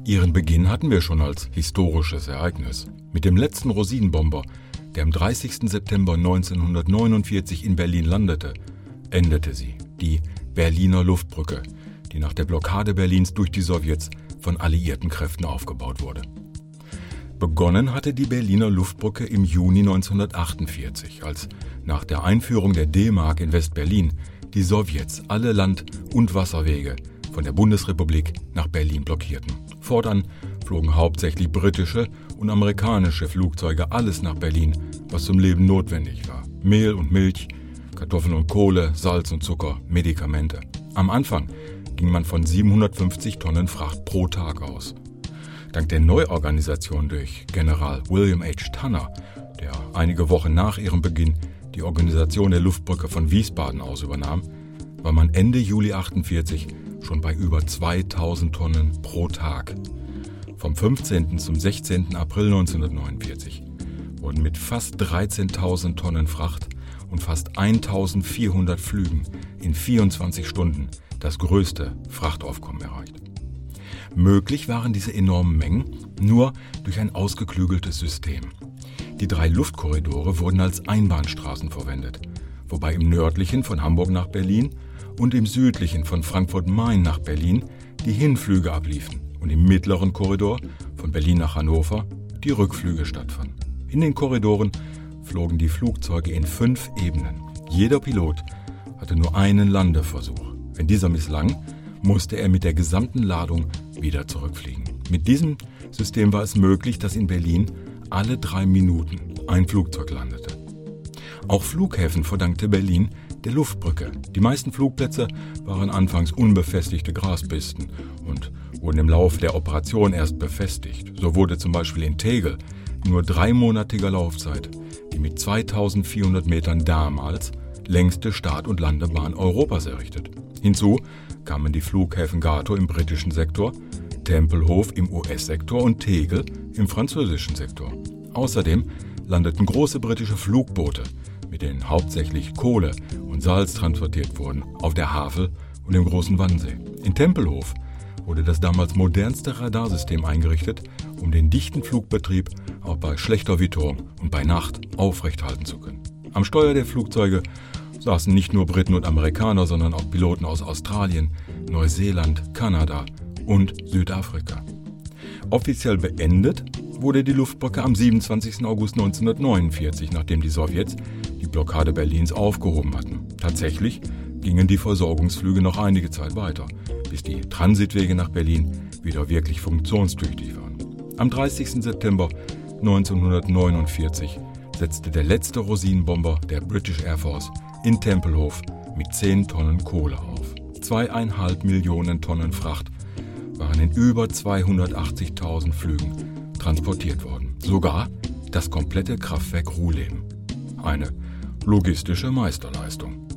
Ihren Beginn hatten wir schon als historisches Ereignis. Mit dem letzten Rosinenbomber, der am 30. September 1949 in Berlin landete, endete sie, die Berliner Luftbrücke, die nach der Blockade Berlins durch die Sowjets von alliierten Kräften aufgebaut wurde. Begonnen hatte die Berliner Luftbrücke im Juni 1948, als nach der Einführung der D-Mark in West-Berlin die Sowjets alle Land- und Wasserwege von der Bundesrepublik nach Berlin blockierten. Fortan flogen hauptsächlich britische und amerikanische Flugzeuge alles nach Berlin, was zum Leben notwendig war. Mehl und Milch, Kartoffeln und Kohle, Salz und Zucker, Medikamente. Am Anfang ging man von 750 Tonnen Fracht pro Tag aus. Dank der Neuorganisation durch General William H. Tanner, der einige Wochen nach ihrem Beginn die Organisation der Luftbrücke von Wiesbaden aus übernahm, war man Ende Juli 1948 schon bei über 2000 Tonnen pro Tag. Vom 15. zum 16. April 1949 wurden mit fast 13.000 Tonnen Fracht und fast 1.400 Flügen in 24 Stunden das größte Frachtaufkommen erreicht. Möglich waren diese enormen Mengen nur durch ein ausgeklügeltes System. Die 3 Luftkorridore wurden als Einbahnstraßen verwendet, wobei im nördlichen von Hamburg nach Berlin und im südlichen von Frankfurt-Main nach Berlin die Hinflüge abliefen und im mittleren Korridor von Berlin nach Hannover die Rückflüge stattfanden. In den Korridoren flogen die Flugzeuge in 5 Ebenen. Jeder Pilot hatte nur einen Landeversuch. Wenn dieser misslang, musste er mit der gesamten Ladung wieder zurückfliegen. Mit diesem System war es möglich, dass in Berlin alle 3 Minuten ein Flugzeug landete. Auch Flughäfen verdankte Berlin der Luftbrücke. Die meisten Flugplätze waren anfangs unbefestigte Graspisten und wurden im Laufe der Operation erst befestigt. So wurde zum Beispiel in Tegel nur 3-monatiger Laufzeit die mit 2400 Metern damals längste Start- und Landebahn Europas errichtet. Hinzu kamen die Flughäfen Gatow im britischen Sektor, Tempelhof im US-Sektor und Tegel im französischen Sektor. Außerdem landeten große britische Flugboote, mit denen hauptsächlich Kohle und Salz transportiert wurden, auf der Havel und im Großen Wannsee. In Tempelhof wurde das damals modernste Radarsystem eingerichtet, um den dichten Flugbetrieb auch bei schlechter Witterung und bei Nacht aufrechthalten zu können. Am Steuer der Flugzeuge saßen nicht nur Briten und Amerikaner, sondern auch Piloten aus Australien, Neuseeland, Kanada und Südafrika. Offiziell beendet wurde die Luftbrücke am 27. August 1949, nachdem die Sowjets die Blockade Berlins aufgehoben hatten. Tatsächlich gingen die Versorgungsflüge noch einige Zeit weiter, bis die Transitwege nach Berlin wieder wirklich funktionstüchtig waren. Am 30. September 1949 setzte der letzte Rosinenbomber der British Air Force in Tempelhof mit 10 Tonnen Kohle auf. 2,5 Millionen Tonnen Fracht waren in über 280.000 Flügen transportiert worden. Sogar das komplette Kraftwerk Ruhleben. Eine logistische Meisterleistung.